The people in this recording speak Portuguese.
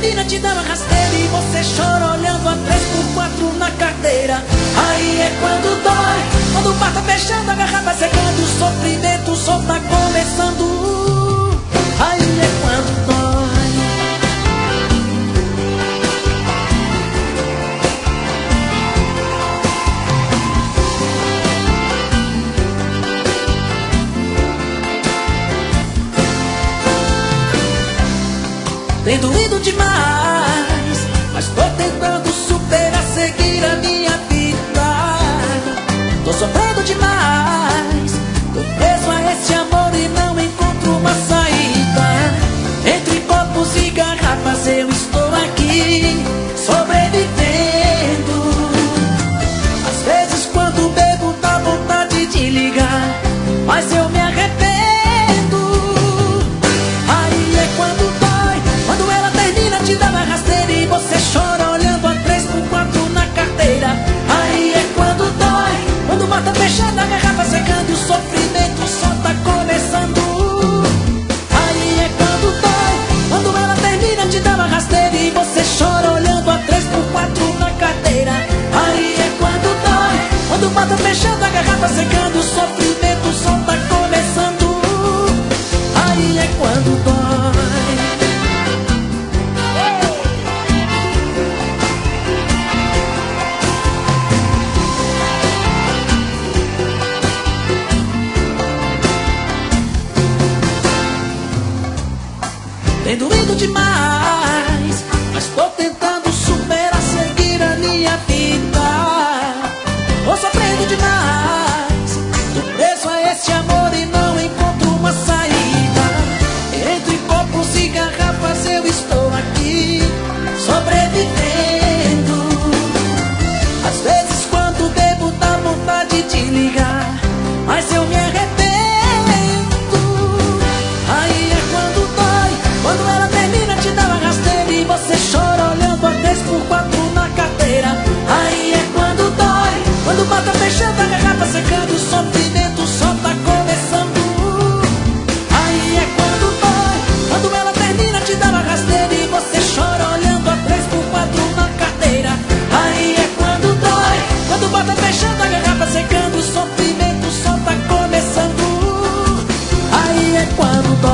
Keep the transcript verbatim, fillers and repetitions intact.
termina te dá uma rasteira e você chora olhando a três por quatro na carteira. Aí é quando dói, quando o bar tá fechando, a garrafa secando, o sofrimento só tá começando. Aí é quando dói. Tem doído demais, mas tô tentando superar, seguir a minha vida. Tô sofrendo demais, tô preso a esse amor e não encontro uma saída. Entre copos e garrafas eu estou aqui, sobrevivendo. Às vezes quando bebo dá vontade de ligar, mas eu me arrependo. Aí é quando te dá uma rasteira e você chora olhando a três por quatro na carteira. Aí é quando dói, quando o mar tá fechando, a garrafa secando e o sofrimento só tá começando. Aí é quando dói, quando ela termina te dá uma rasteira e você chora olhando a três por quatro na carteira. Aí é quando dói, quando o mar tá fechando, a garrafa secando e o sofrimento só tá começando. Aí é quando dói. Tem doído demais, mas tô tentando superar, seguir a minha vida. Tô sofrendo demais, tô preso a esse amor e não encontro uma saída. Entre copos e garrafas eu estou aqui, sobrevivendo. Às vezes quando bebo dá vontade de ligar, mas eu me arrependo. Aí é quando dói, quando ela termina te dá uma rasteira e você chora olhando a três por quatro na carteira. Aí é quando dói, quando o bar tá fechando, a garrafa secando, o sofrimento só tá começando. Aí é quando dói, quando ela termina te dá uma rasteira e você chora olhando a três por quatro na carteira. Aí é quando dói, quando o bar tá fechando, a garrafa secando, o sofrimento só tá começando. Aí é quando dói.